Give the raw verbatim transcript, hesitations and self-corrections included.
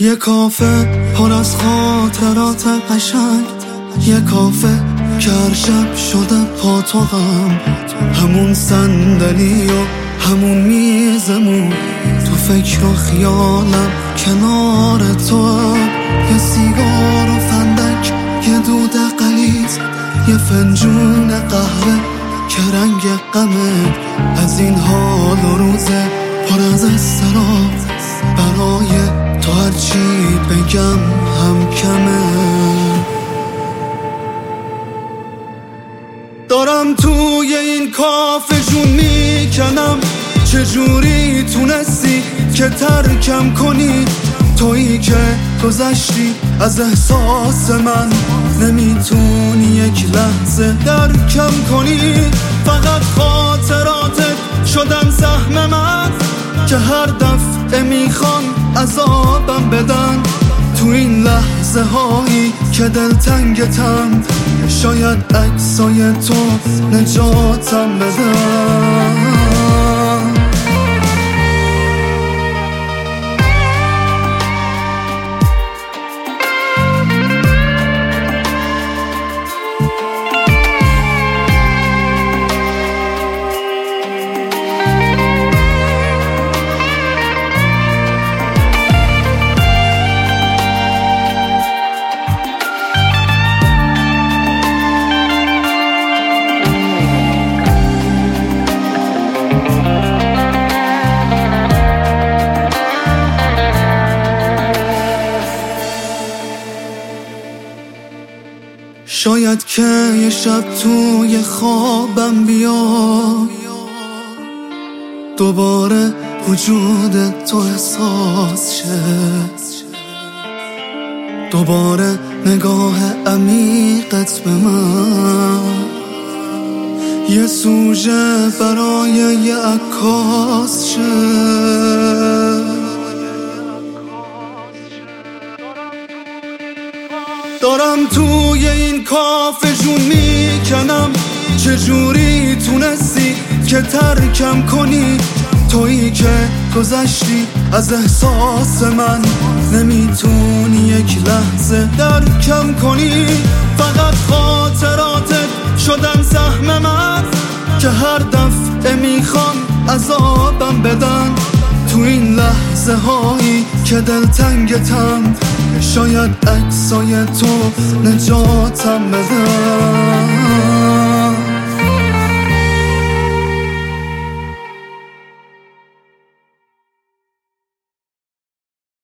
یه کافه پر از خاطرات قشنگ، یه کافه که هر شب شده پاتوقم، همون صندلی و همون میزمون، تو فکر و خیالم کنار تو. یه سیگار و فندک، یه دود قلیز، یه فنجون قهوه که رنگ غمه. از این حال و روزه پر از استراب، برای تو هرچی بگم هم کمه. دارم توی این کافه جون میکنم، چجوری تونستی که ترکم کنی؟ تویی که گذشتی از احساس من، نمیتونی یک لحظه درکم کنی. فقط خاطراتت شدن سهم من، که هر دفعه میخوان عذابم بدن. تو این لحظه هایی که دلتنگتم، شاید عکسای تو نجاتم بدن. شاید که یه شب توی خوابم بیا، دوباره وجود تو احساس شه، دوباره نگاه عمیقت به من، یه سوژه برای یه عکاس شه. دارم توی این کافه جون میکنم، چجوری تونستی که ترکم کنی؟ تویی که گذشتی از احساس من، نمیتونی یک لحظه درکم کنی. فقط خاطراتت شدن سهم من، که هر دفعه میخوان عذابم بدن. تو این لحظه هایی که دلتنگتم، شاید عکسای تو نجاتم بدن.